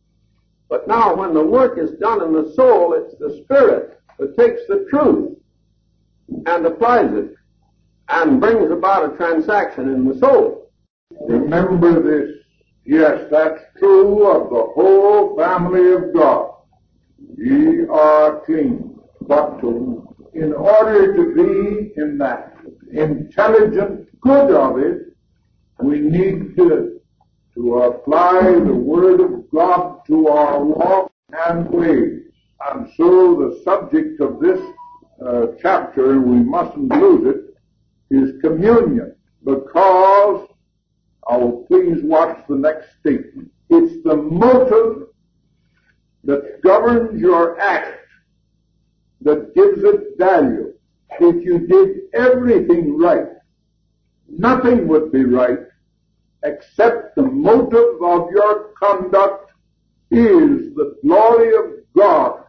But now, when the work is done in the soul, it's the Spirit that takes the truth and applies it. and brings about a transaction in the soul. Remember this. Yes, that's true of the whole family of God. Ye are clean. But to, in order to be in that intelligent good of it, we need to, to apply the Word of God to our walk and ways. And so the subject of this uh, chapter, and we mustn't lose it, is communion. Because, oh, please watch the next statement. It's the motive that governs your act that gives it value. If you did everything right, nothing would be right except the motive of your conduct is the glory of God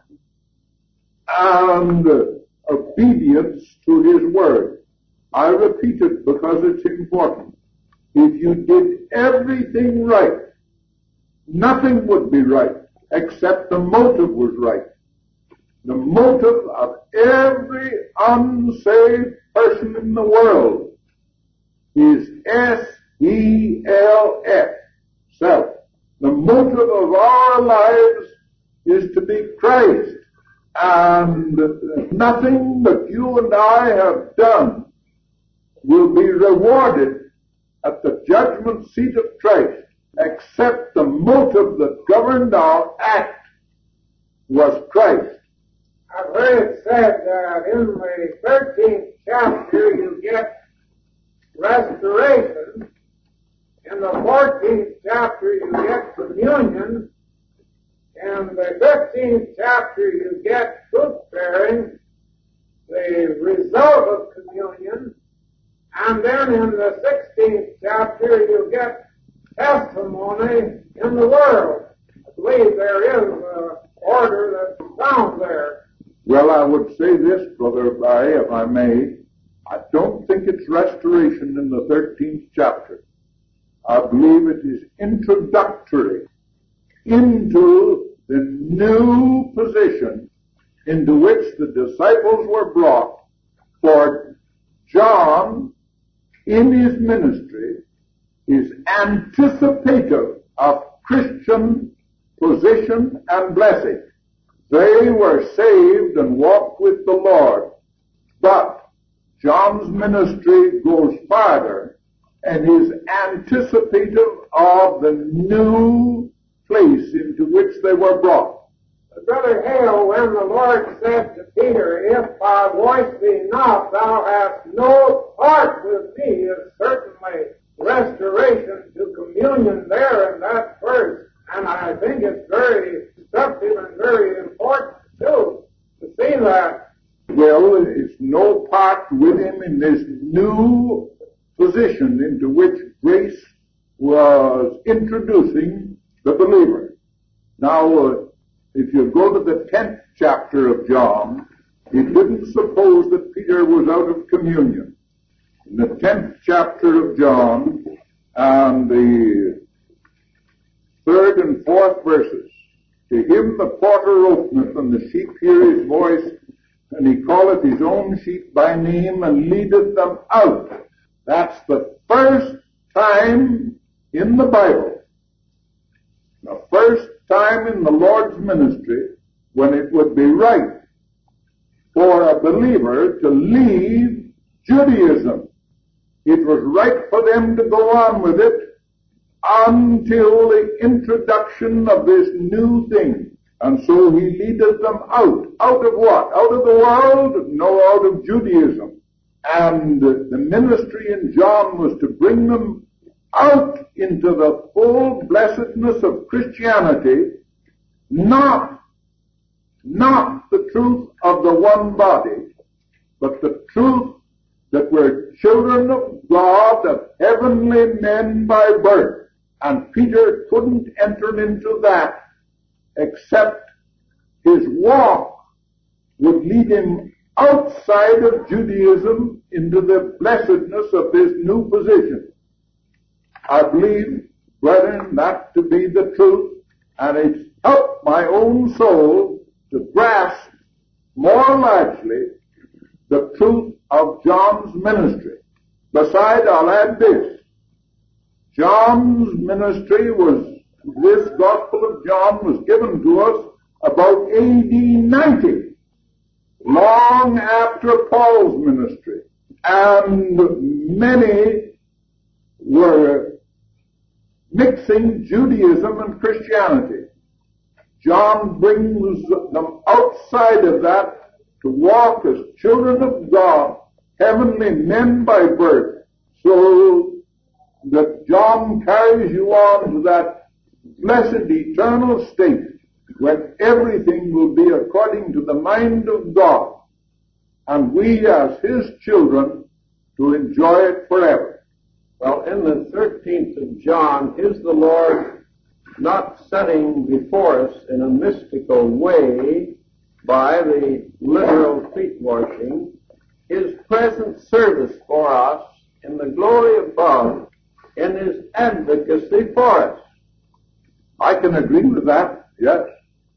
and obedience to His Word. I repeat it because it's important. If you did everything right, nothing would be right except the motive was right. The motive of every unsaved person in the world is S E L F, self. The motive of our lives is to be Christ. And nothing that you and I have done will be rewarded at the judgment seat of Christ except the motive that governed our act was Christ. I've heard it said that in the thirteenth chapter you get restoration. In the fourteenth chapter you get communion. In the fifteenth chapter you get fruit bearing, the result of communion. And then in the sixteenth chapter you get testimony in the world. I believe there is an order that's found there. Well, I would say this, Brother Barry, if I may. I don't think it's restoration in the thirteenth chapter. I believe it is introductory into the new position into which the disciples were brought. For John, in his ministry, is anticipative of Christian position and blessing. They were saved and walked with the Lord. But John's ministry goes farther and is anticipative of the new place into which they were brought. Brother Hale, when the Lord said to Peter, if I voice thee not, thou hast no part with me, is certainly restoration to communion there in that verse. And I think it's very instructive and very important, too, to see that. Well, it's no part with him in this new position into which grace was introducing the believer. Now, uh, if you go to the tenth chapter of John, he didn't suppose that Peter was out of communion. In the tenth chapter of John, and the third and fourth verses, to him the porter openeth, and the sheep hear his voice, and he calleth his own sheep by name, and leadeth them out. That's the first time in the Bible, the first time in the Lord's ministry, when it would be right for a believer to leave Judaism. It was right for them to go on with it until the introduction of this new thing. And so he leadeth them out. Out of what? Out of the world? No, out of Judaism. And the ministry in John was to bring them out into the full blessedness of Christianity, not, not the truth of the one body, but the truth that we're children of God, of heavenly men by birth. And Peter couldn't enter into that except his walk would lead him outside of Judaism into the blessedness of this new position. I believe, brethren, that to be the truth, and it's helped my own soul to grasp more largely the truth of John's ministry. Besides, I'll add this. John's ministry was, this Gospel of John was given to us about A D ninety, long after Paul's ministry. And many were mixing Judaism and Christianity. John brings them outside of that to walk as children of God, heavenly men by birth, so that John carries you on to that blessed eternal state when everything will be according to the mind of God, and we as his children to enjoy it forever. Well, in the thirteenth of John, is the Lord not setting before us in a mystical way, by the literal feet washing, his present service for us in the glory above, in his advocacy for us? I can agree with that, yes.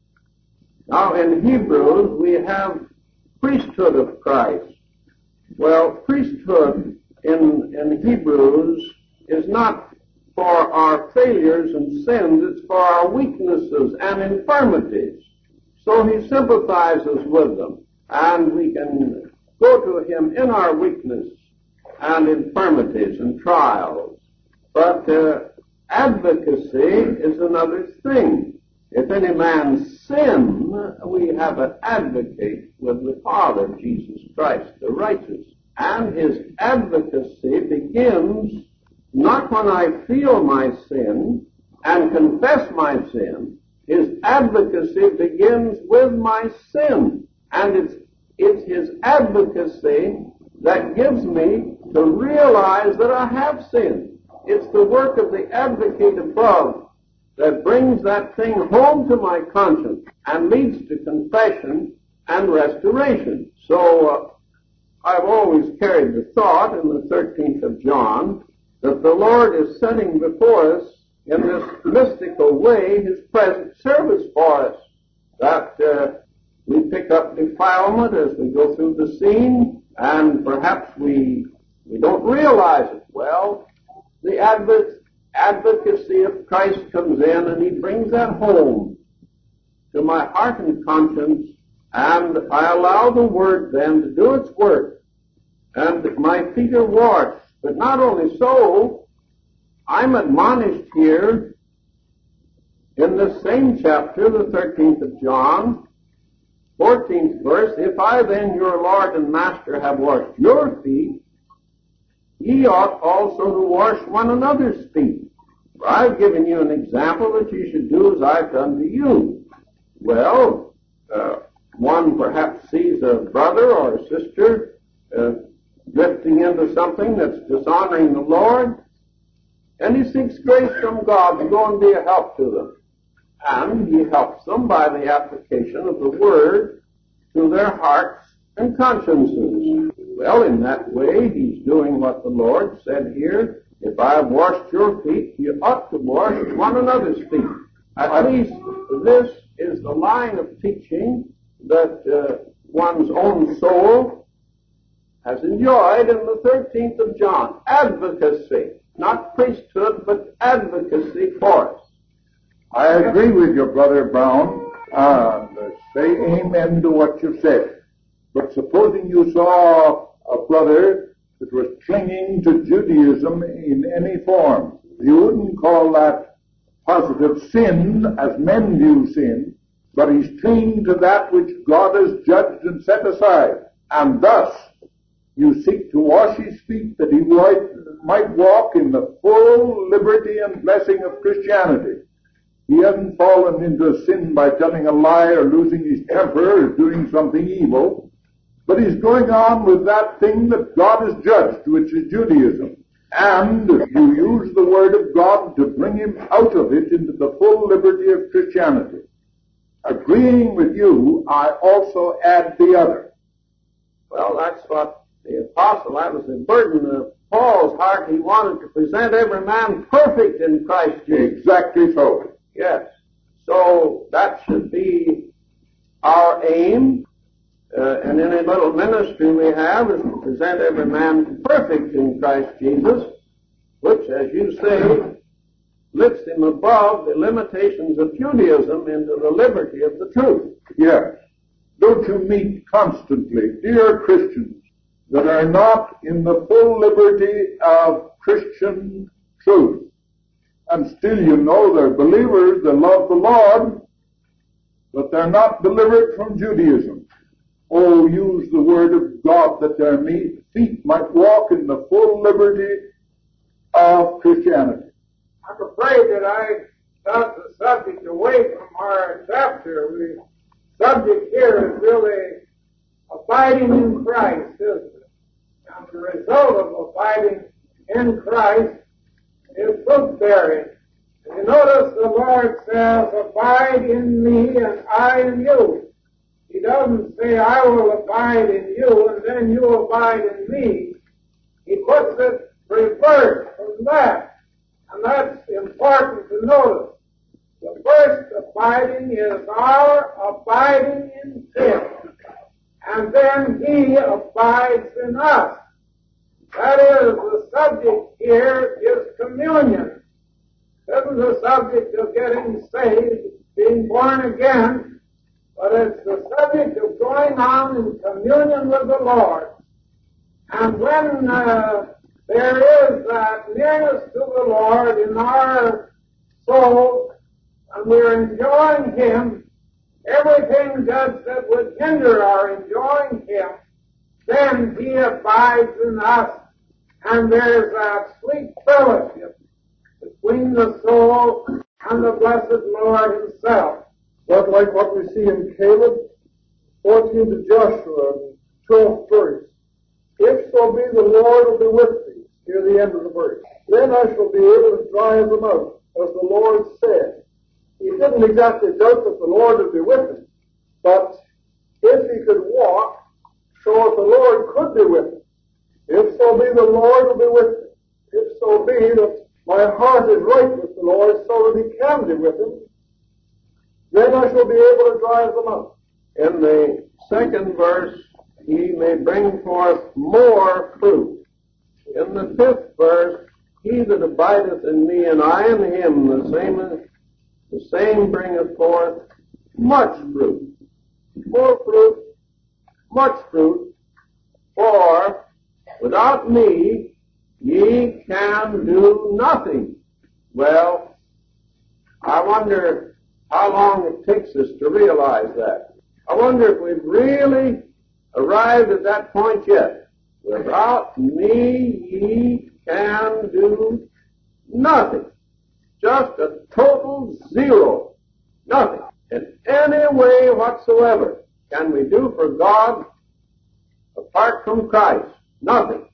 Now, in Hebrews, we have priesthood of Christ. Well, priesthood in, in Hebrews is not for our failures and sins, it's for our weaknesses and infirmities. So he sympathizes with them, and we can go to him in our weakness and infirmities and trials. But uh, advocacy is another thing. If any man sin, we have an advocate with the Father, Jesus Christ, the righteous. And his advocacy begins not when I feel my sin and confess my sin. His advocacy begins with my sin. And it's, it's his advocacy that gives me to realize that I have sinned. It's the work of the advocate above that brings that thing home to my conscience and leads to confession and restoration. So uh, I've always carried the thought in the thirteenth of John that the Lord is setting before us in this mystical way his present service for us, that uh, we pick up defilement as we go through the scene, and perhaps we, we don't realize it. Well, the advocate advocacy of Christ comes in, and he brings that home to my heart and conscience, and I allow the Word then to do its work, and my feet are washed. But not only so, I'm admonished here in this same chapter, the thirteenth of John, fourteenth verse, if I then, your Lord and Master, have washed your feet, ye ought also to wash one another's feet. For I've given you an example that you should do as I've done to you. Well, uh, one perhaps sees a brother or a sister uh, drifting into something that's dishonoring the Lord, and he seeks grace from God to go and be a help to them. And he helps them by the application of the Word to their hearts and consciences. Well, in that way, he's doing what the Lord said here. If I have washed your feet, you ought to wash one another's feet. At least this is the line of teaching that uh, one's own soul has enjoyed in the thirteenth of John. Advocacy, not priesthood, but advocacy for us. I agree with you, Brother Brown, and say amen to what you said. But supposing you saw a brother that was clinging to Judaism in any form, you wouldn't call that positive sin as men view sin, but he's clinging to that which God has judged and set aside. And thus, you seek to wash his feet that he might, might walk in the full liberty and blessing of Christianity. He hasn't fallen into sin by telling a lie or losing his temper or doing something evil, but he's going on with that thing that God has judged, which is Judaism. And you use the Word of God to bring him out of it into the full liberty of Christianity. Agreeing with you, I also add the other. Well, that's what the apostle, that was the burden of Paul's heart. He wanted to present every man perfect in Christ Jesus. Exactly so. Yes. So that should be our aim. uh, and any little ministry we have is to present every man perfect in Christ Jesus, which, as you say, lifts him above the limitations of Judaism into the liberty of the truth. Yes. Don't you meet constantly dear Christians that are not in the full liberty of Christian truth? And still, you know, they're believers, they love the Lord, but they're not delivered from Judaism. Oh, use the word of God that their feet might walk in the full liberty of Christianity. I'm afraid that I got the subject away from our chapter. The subject here is really abiding in Christ, isn't it? And the result of abiding in Christ is fruit bearing. And you notice the Lord says, abide in me and I in you. He doesn't say, I will abide in you and then you abide in me. He puts it reversed from that. And that's important to notice. The first abiding is our abiding in Him. And then He abides in us. That is, the subject here is communion. This is the subject of getting saved, being born again, but it's the subject of going on in communion with the Lord. And when uh, there is that nearness to the Lord in our soul, and we're enjoying Him, everything God said would hinder our enjoying Him, then He abides in us, and there's that sweet fellowship between the soul and the blessed Lord Himself. But like what we see in Caleb, fourteen to Joshua, twelfth verse, if so be the Lord will be with thee, near the end of the verse, then I shall be able to drive them out, as the Lord said. He didn't exactly doubt that the Lord would be with him, but if he could walk, so that the Lord could be with him. If so be the Lord will be with him. If so be that my heart is right with the Lord so that he can be with him, then I shall be able to drive them out. In the second verse, he may bring forth more fruit. In the fifth verse, he that abideth in me and I in him, the same, the same bringeth forth much fruit. More fruit, much fruit, for without me ye can do nothing. Well, I wonder how long it takes us to realize that. I wonder if we've really arrived at that point yet. Without me ye can do nothing. Just a total zero. Nothing. In any way whatsoever can we do for God apart from Christ. Nothing.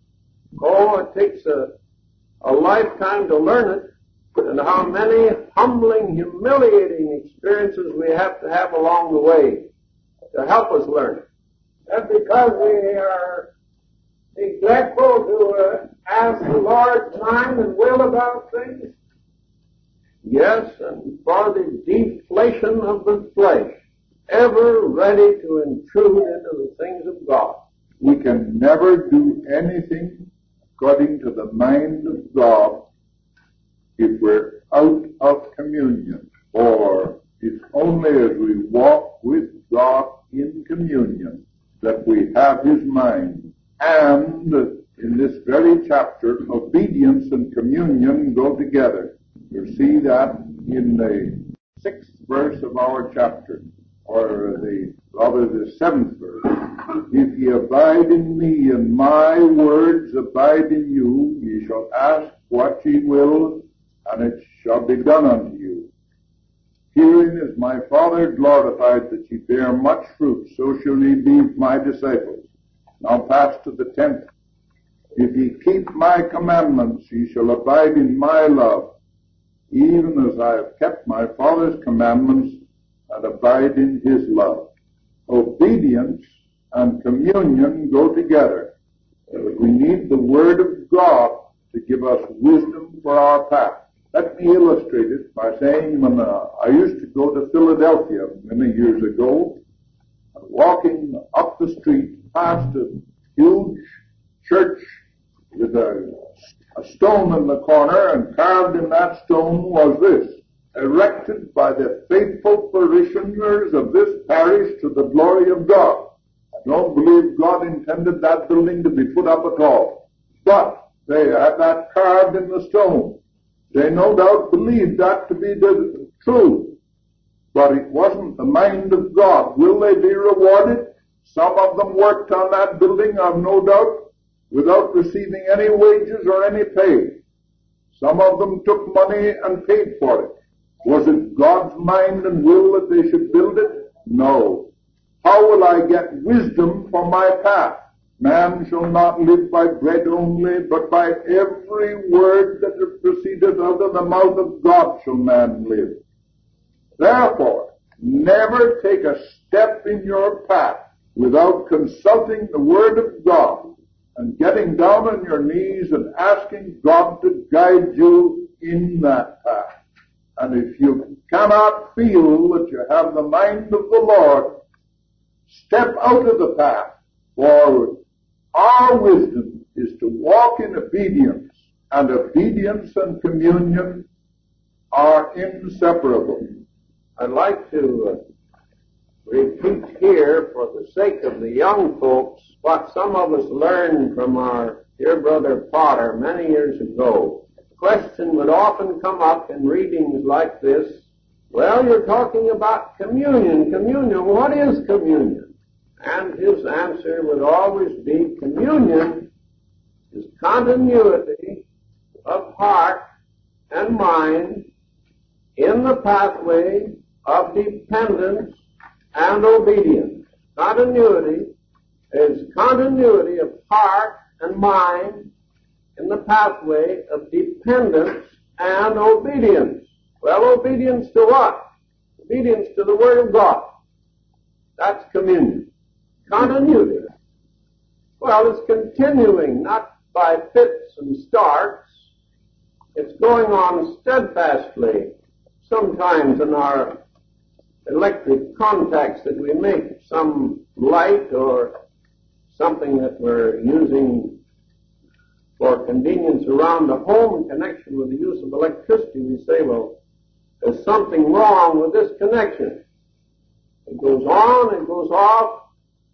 Oh, it takes a, a lifetime to learn it, and how many humbling, humiliating experiences we have to have along the way to help us learn it. That's because we are neglectful to uh, ask the Lord's mind and will about things. Yes, and for the deflation of the flesh, ever ready to intrude into the things of God. We can never do anything according to the mind of God if we're out of communion, or it's only as we walk with God in communion that we have His mind. And in this very chapter, obedience and communion go together. You see that in the sixth verse of our chapter, or the rather the seventh verse. If ye abide in me, and my words abide in you, ye shall ask what ye will, and it shall be done unto you. Herein is my Father glorified, that ye bear much fruit, so shall ye be my disciples. Now pass to the tenth. If ye keep my commandments, ye shall abide in my love, even as I have kept my Father's commandments and abide in his love. Obedience and communion go together. We need the Word of God to give us wisdom for our path. Let me illustrate it by saying when uh, I used to go to Philadelphia many years ago, and walking up the street past a huge church with a, a stone in the corner, and carved in that stone was this: erected by the faithful parishioners of this parish to the glory of God. I don't believe God intended that building to be put up at all, but they had that carved in the stone. They no doubt believed that to be the truth. But it wasn't the mind of God. Will they be rewarded? Some of them worked on that building, I've no doubt, without receiving any wages or any pay. Some of them took money and paid for it. Was it God's mind and will that they should build it? No. How will I get wisdom for my path? Man shall not live by bread only, but by every word that proceedeth out of the mouth of God shall man live. Therefore, never take a step in your path without consulting the Word of God and getting down on your knees and asking God to guide you in that path. And if you cannot feel that you have the mind of the Lord, step out of the path. For our wisdom is to walk in obedience, and obedience and communion are inseparable. I'd like to uh, repeat here, for the sake of the young folks, what some of us learned from our dear brother Potter many years ago. The question would often come up in readings like this: well, you're talking about communion. Communion, what is communion? And his answer would always be, communion is continuity of heart and mind in the pathway of dependence and obedience. Continuity is continuity of heart and mind in the pathway of dependence and obedience. Well, obedience to what? Obedience to the Word of God. That's communion. Continuity. Well, it's continuing, not by fits and starts. It's going on steadfastly. Sometimes in our electric contacts that we make, some light or something that we're using for convenience around the home in connection with the use of electricity, we say, well, there's something wrong with this connection. It goes on, it goes off.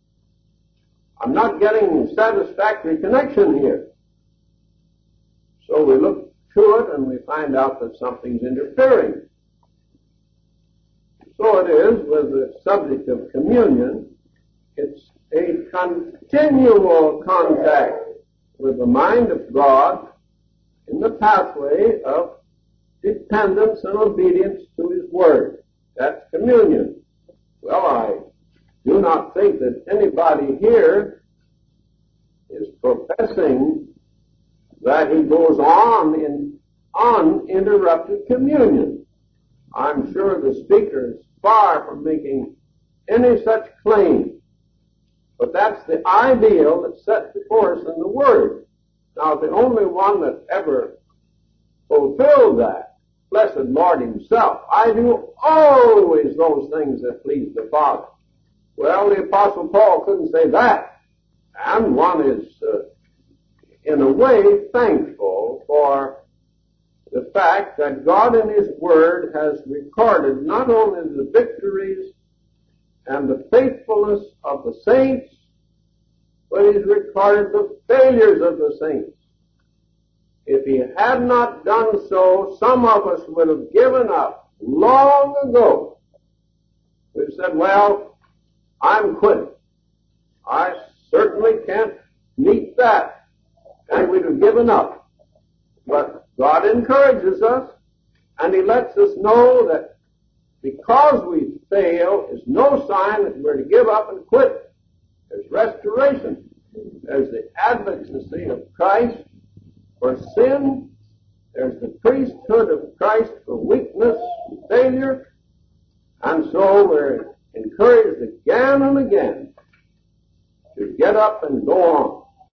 I'm not getting satisfactory connection here. So we look to it and we find out that something's interfering. So it is with the subject of communion. It's a continual contact with the mind of God in the pathway of dependence and obedience to His Word. That's communion. Well, I do not think that anybody here is professing that he goes on in uninterrupted communion. I'm sure the speaker is far from making any such claim. But that's the ideal that's set before us in the Word. Now, the only one that ever fulfilled that, blessed Lord Himself, I do always those things that please the Father. Well, the Apostle Paul couldn't say that. And one is, uh, in a way, thankful for the fact that God in His Word has recorded not only the victories and the faithfulness of the saints, but He's recorded the failures of the saints. If He had not done so, some of us would have given up long ago. We've said, well, I'm quitting. I certainly can't meet that. And we'd have given up. But God encourages us, and He lets us know that because we fail is no sign that we're to give up and quit. There's restoration. There's the advocacy of Christ for sin. There's the priesthood of Christ for weakness and failure. And so we're encouraged again and again to get up and go on.